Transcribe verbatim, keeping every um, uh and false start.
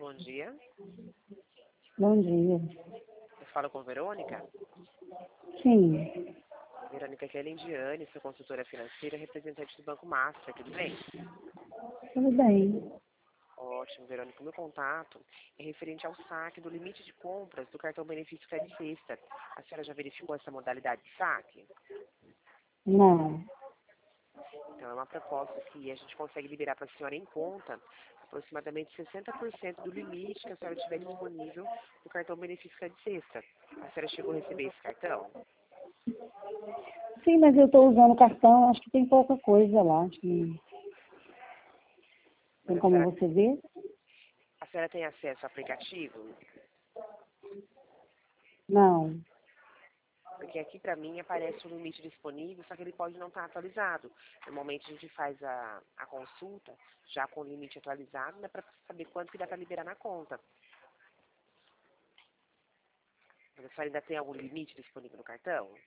Bom dia. Bom dia. Eu falo com Verônica. Sim, Verônica, aqui é a Lindiane, sou consultora financeira, representante do Banco Master, tudo bem? tudo bem. Ótimo, Verônica. O meu contato é referente ao saque do limite de compras do cartão benefício Fé de Sexta. A senhora já verificou essa modalidade de saque? Não. Então, é uma proposta que a gente consegue liberar para a senhora em conta aproximadamente sessenta por cento do limite que a senhora tiver disponível no cartão benefício Fé de Sexta. A senhora chegou a receber esse cartão? Sim, mas eu estou usando o cartão, acho que tem pouca coisa lá. Acho que Mas tem a como senhora, você ver? a senhora tem acesso ao aplicativo? Não. Porque aqui para mim aparece o limite disponível, só que ele pode não estar atualizado. Normalmente a gente faz a, a consulta já com o limite atualizado, né, para saber quanto que dá para liberar na conta. Mas a senhora ainda tem algum limite disponível no cartão?